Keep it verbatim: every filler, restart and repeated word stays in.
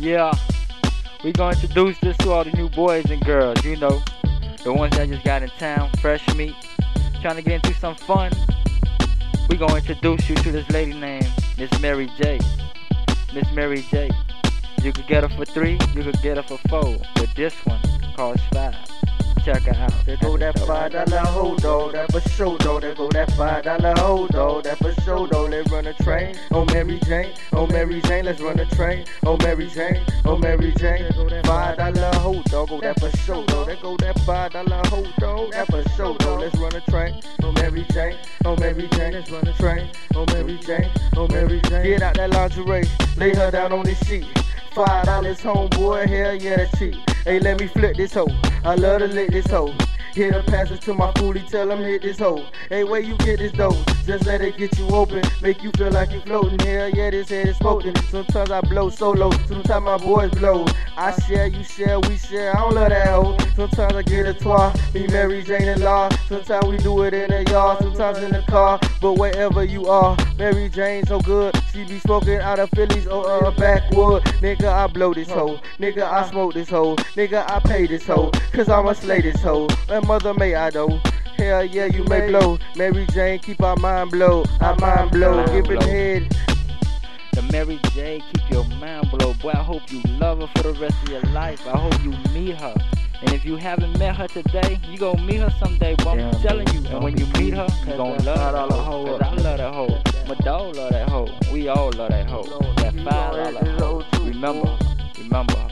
Yeah, we gonna introduce this to all the new boys and girls, you know, the ones that just got in town, fresh meat, trying to get into some fun. We gonna introduce you to this lady named Miss Mary J. Miss Mary J. You could get her for three, you could get her for four, but this one costs five. Check her out. There go that five dollar hold on, that for sure though. There go that five dollar hold on, that for sure though. Let's run a train, oh Mary Jane, oh Mary Jane, let's run a train, oh Mary Jane, oh Mary Jane. Five dollar hold on, go that for sure though. There go that five dollar hold on, that for sure though. Let's run a train, oh Mary Jane, oh Mary Jane, let's run a train, oh Mary Jane, oh Mary Jane. Get out that lingerie, lay her down on this sheet. Five dollars homeboy, hell yeah, that's cheap. Hey, let me flip this hoe. I love to lick this hoe. Hit a passage to my foolie, tell him hit this hoe. Hey, where you get this dough? Just let it get you open, make you feel like you floating. Hell yeah, this head is smoking. Sometimes I blow solo, sometimes my boys blow. I share, you share, we share. I don't love that hoe. Sometimes I get a twa, me Mary Jane and Law. Sometimes we do it in the yard, sometimes in the car. But wherever you are, Mary Jane so good. She be smoking out of Phillies or uh, backwood. Nigga, I blow this hoe. Nigga, I smoke this hoe. Nigga, I pay this hoe. Cause I'ma slay this hoe. And mother may I though. Hell yeah, you may blow. Mary Jane, keep our mind blow. Our mind blow, giving head. The Mary J, keep your mind blow. Boy, I hope you love her for the rest of your life. I hope you meet her. And if you haven't met her today, you gon' meet her someday. But I'm yeah, telling you, and when you meet her, you gon' love that hoe. Cause I love that hoe. My dog love that hoe. We all love that hoe. That five dollar hoe. Remember, remember.